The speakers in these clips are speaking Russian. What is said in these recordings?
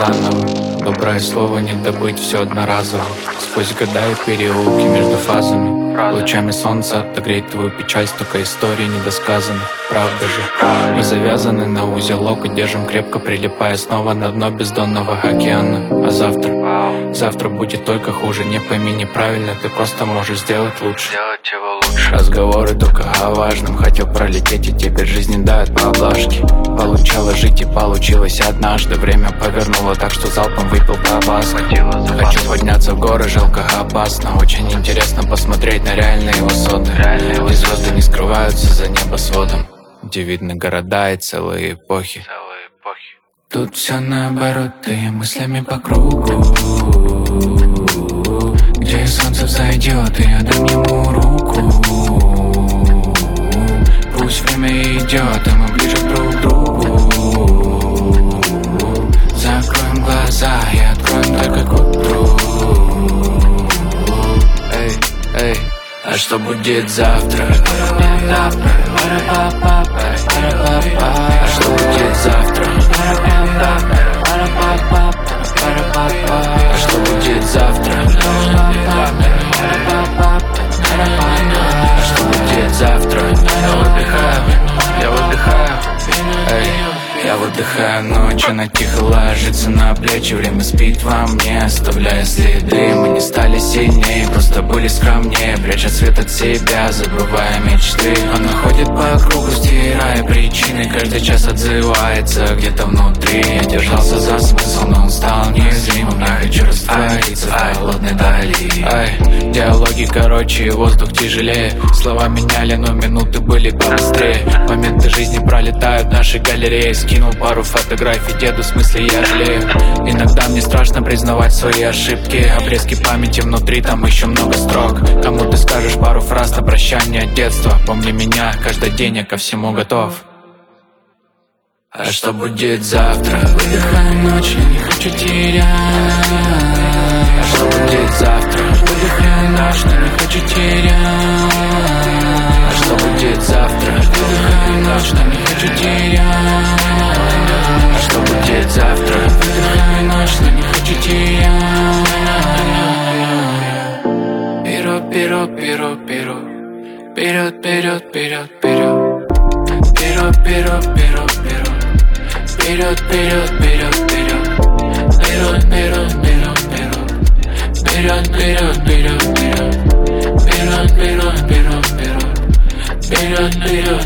заново. Доброе слово не добыть, все одноразово. Сквозь года и переулки между фазами лучами солнца отогреть твою печаль, столько историй недосказанных. Правда же, мы завязаны на узелок и держим крепко, прилипая снова на дно бездонного океана. А завтра будет только хуже. Не пойми неправильно, ты просто можешь сделать лучше. Разговоры только о важном. Хотел пролететь, и теперь жизнь не дает по облажке. Получалось жить и получилось однажды. Время повернуло так, что залпом выпил табаско. Хочу подняться в горы, жалко опасно. Очень интересно посмотреть на реальные высоты, где звезды не скрываются за небосводом, где видны города и целые эпохи. Тут все наоборот, ты мыслями по кругу, где солнце взойдет, и я дам ему руку. Пусть время идет, а мы ближе друг к другу. Закроем глаза и откроем только к утру. Эй, а что будет завтра? А что будет завтра? А что будет завтра? А что будет завтра? Я выдыхаю, эй. Я выдыхаю ночь, она тихо ложится на плечи. Время спит во мне, оставляя следы. Мы не стали сильнее, просто были скромнее. Пряча свет от себя, забывая мечты. Она ходит по кругу, стирая причины. Каждый час отзывается где-то внутри. Я держался за смысл, но он стал неуязвимым. Я хочу раствориться в холодной дали. Ай, диалоги короче, воздух тяжелее. Слова меняли, но минуты были побыстрее. Моменты жизни пролетают наши галереи. Скинул пару фотографий деду, в смысле я жалею. Иногда мне страшно признавать свои ошибки. Обрезки памяти внутри, там еще много строк. Кому ты скажешь пару фраз на прощание от детства? Помни меня, каждый день я ко всему готов. А что будет завтра? Выдыхаю ночь, я не хочу терять. А что будет завтра? Выдыхаю ночь, но не хочу терять. А что будет завтра? Выдыхаю ночь, но не хочу терять. А что будет завтра? Выдыхаю ночь, но не хочу терять. Перо. Вперед. Вперед.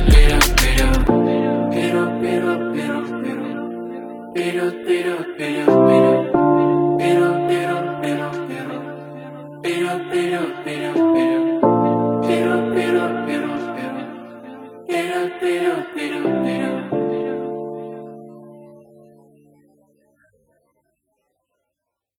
Вперед.